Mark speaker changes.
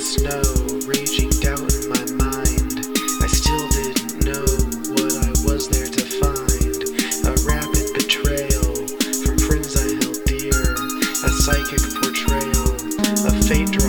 Speaker 1: snow, raging doubt in my mind. I still didn't know what I was there to find. A rapid betrayal from friends I held dear, a psychic portrayal of fate